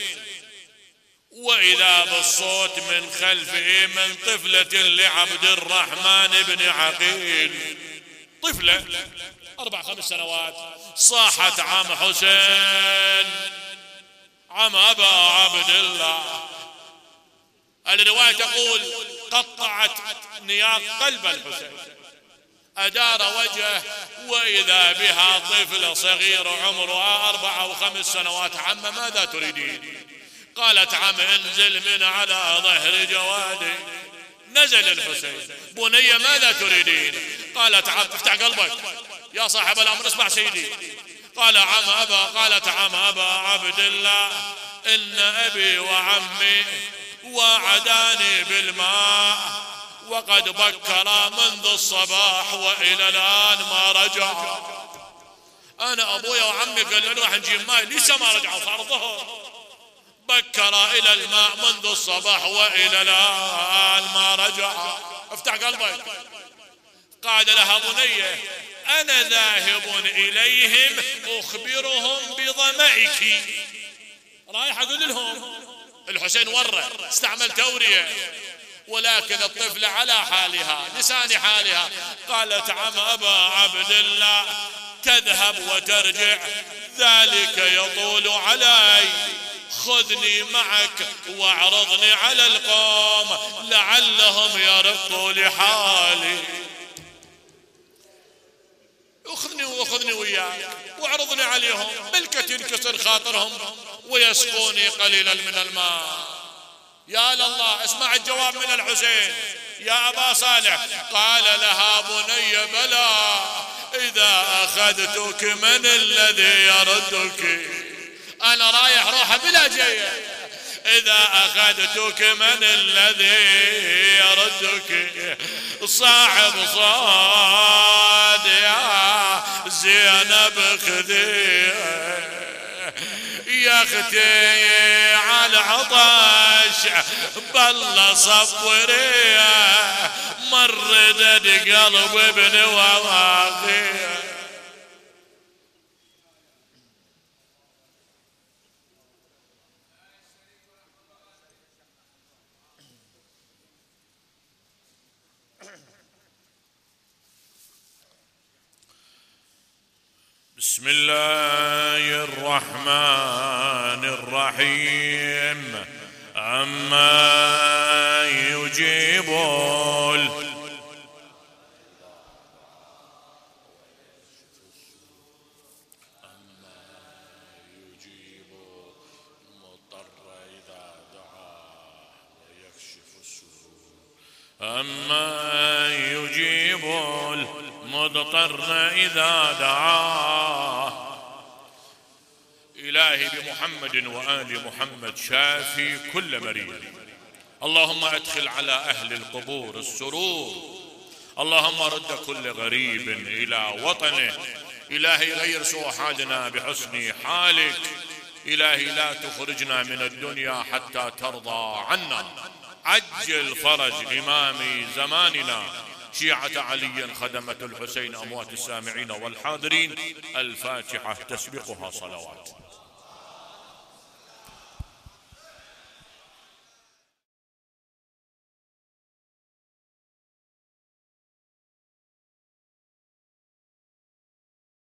وإذا بالصوت من خلفه من طفلة لعبد الرحمن بن عقيل، طفلة 4-5 سنوات، صاحت عم حسين، عم أبا عبد الله. الرواية تقول قطعت نياق قلب الحسين، أدار وجهه وإذا بها طفلة صغيرة عمرها 4 أو 5 سنوات. عم ماذا تريدين؟ قالت عم انزل من على ظهر جوادي. نزل الحسين. بني ماذا تريدين؟ قالت عم افتح قلبك يا صاحب الأمر، اسمع سيدي. قال عم أبا، قالت عم أبا عبد الله إن أبي وعمي وعداني بالماء وقد بكر منذ الصباح وإلى الآن ما رجع. أنا أبويا وعمي قال راح نجيب ماء، لسه ما رجعوا، صار ظهر. بكر إلى الماء منذ الصباح وإلى الآن ما رجع. افتح قلبك. قال لها بنية أنا ذاهب إليهم أخبرهم بظمئك. رايح أقول لهم. الحسين ورى، استعمل تورية، ولكن الطفلة على حالها لسان حالها. قالت عم أبا عبد الله تذهب وترجع ذلك يطول علي، خذني معك واعرضني على القوم لعلهم يرقوا لحالي. اخذني وياك واعرضني عليهم، بلكة تنكسر خاطرهم ويسقوني قليلا من الماء. يا لله، اسمع الجواب من الحسين. يا أبا صالح، قال لها بني بلى، إذا أخذتك من الذي يردك؟ أنا رايح روحه بلا جية. إذا أخذتك من الذي يردك؟ صاحب صاد يا زينب خذي يا اختي على العطش بالله صبري، مرد قلب ابن واخي. بسم الله الرحمن الرحيم. عما يجيبون المضطر إذا دعاه أمن يجيب المضطر إذا دعاه. إلهي بمحمد وآل محمد شافي كل مريض. اللهم أدخل على أهل القبور السرور. اللهم رد كل غريب إلى وطنه. إلهي غير سوء حالنا بحسن حالك. إلهي لا تخرجنا من الدنيا حتى ترضى عنا. عجل فرج إمام زماننا شيعة علي خدمة الحسين أموات السامعين والحاضرين. الفاتحة تسبقها صلوات.